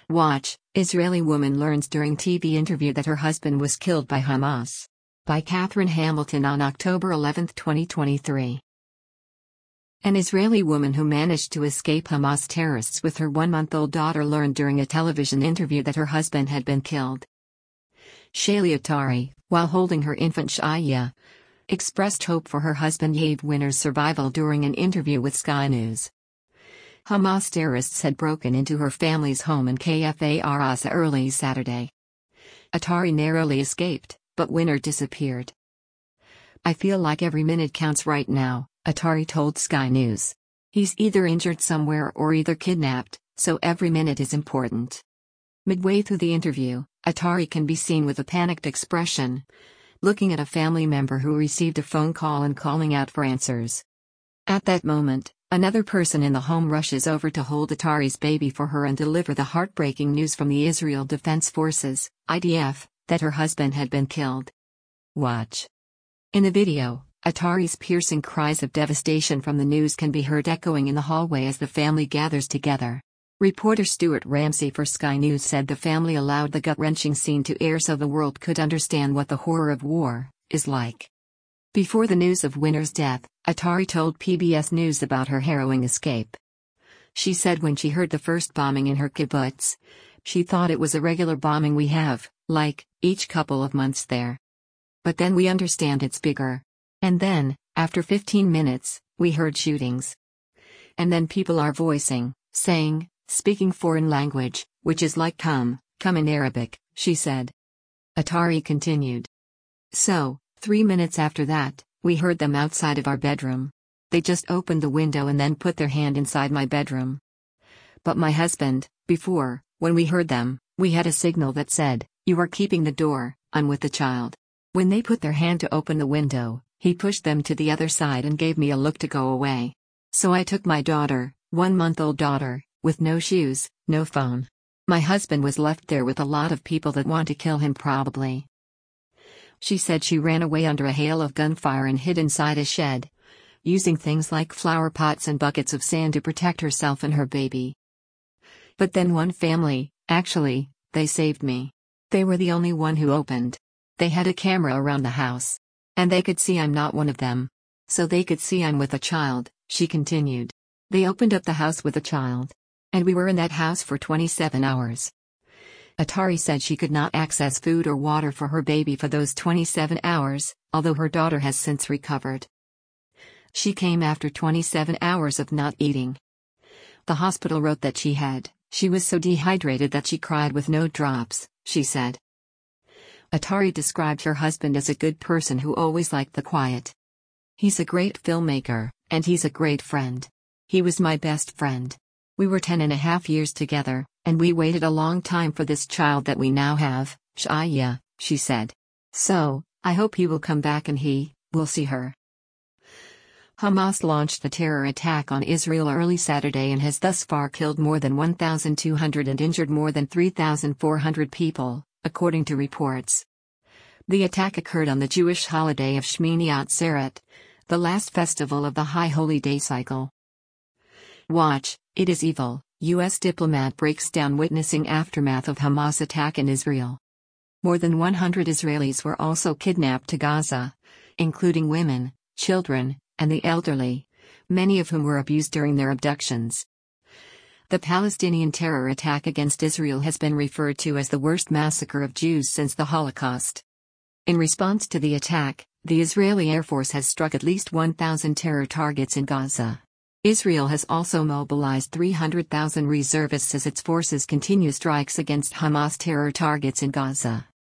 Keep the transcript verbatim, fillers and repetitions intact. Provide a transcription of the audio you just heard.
Watch, Israeli woman learns during T V interview that her husband was killed by Hamas. By Catherine Hamilton on October eleventh, twenty twenty-three. An Israeli woman who managed to escape Hamas terrorists with her one-month-old daughter learned during a television interview that her husband had been killed. Shaylee Atari, while holding her infant Shaya, expressed hope for her husband Yav Winner's survival during an interview with Sky News. Hamas terrorists had broken into her family's home in Kfar Aza early Saturday. Atari narrowly escaped, but Winner disappeared. "I feel like every minute counts right now," Atari told Sky News. "He's either injured somewhere or either kidnapped, so every minute is important." Midway through the interview, Atari can be seen with a panicked expression, looking at a family member who received a phone call and calling out for answers. At that moment, another person in the home rushes over to hold Atari's baby for her and deliver the heartbreaking news from the Israel Defense Forces, I D F, that her husband had been killed. Watch. In the video, Atari's piercing cries of devastation from the news can be heard echoing in the hallway as the family gathers together. Reporter Stuart Ramsey for Sky News said the family allowed the gut-wrenching scene to air so the world could understand what the horror of war is like. Before the news of Winner's death, Atari told P B S News about her harrowing escape. She said when she heard the first bombing in her kibbutz, she thought it was a regular bombing we have, like, each couple of months there. But then we understand it's bigger. And then, after fifteen minutes, we heard shootings. And then people are voicing, saying, speaking foreign language, which is like come, come in Arabic, she said. Atari continued. So, three minutes after that, we heard them outside of our bedroom. They just opened the window and then put their hand inside my bedroom. But my husband, before, when we heard them, we had a signal that said, "You are keeping the door, I'm with the child." When they put their hand to open the window, he pushed them to the other side and gave me a look to go away. So I took my daughter, one-month-old daughter, with no shoes, no phone. My husband was left there with a lot of people that want to kill him probably. She said she ran away under a hail of gunfire and hid inside a shed, using things like flower pots and buckets of sand to protect herself and her baby. But then one family, actually, they saved me. They were the only one who opened. They had a camera around the house. And they could see I'm not one of them. So they could see I'm with a child, she continued. They opened up the house with a child. And we were in that house for twenty-seven hours. Atari said she could not access food or water for her baby for those twenty-seven hours, although her daughter has since recovered. She came after twenty-seven hours of not eating. The hospital wrote that she had, she was so dehydrated that she cried with no drops, she said. Atari described her husband as a good person who always liked the quiet. "He's a great filmmaker, and he's a great friend. He was my best friend. We were ten and a half years together, and we waited a long time for this child that we now have, Shaya," she said. "So, I hope he will come back and he will see her." Hamas launched the terror attack on Israel early Saturday and has thus far killed more than one thousand two hundred and injured more than three thousand four hundred people, according to reports. The attack occurred on the Jewish holiday of Shmini Atzeret, the last festival of the High Holy Day cycle. Watch, it is evil, U S diplomat breaks down witnessing aftermath of Hamas attack in Israel. More than one hundred Israelis were also kidnapped to Gaza, including women, children, and the elderly, many of whom were abused during their abductions. The Palestinian terror attack against Israel has been referred to as the worst massacre of Jews since the Holocaust. In response to the attack, the Israeli Air Force has struck at least one thousand terror targets in Gaza. Israel has also mobilized three hundred thousand reservists as its forces continue strikes against Hamas terror targets in Gaza.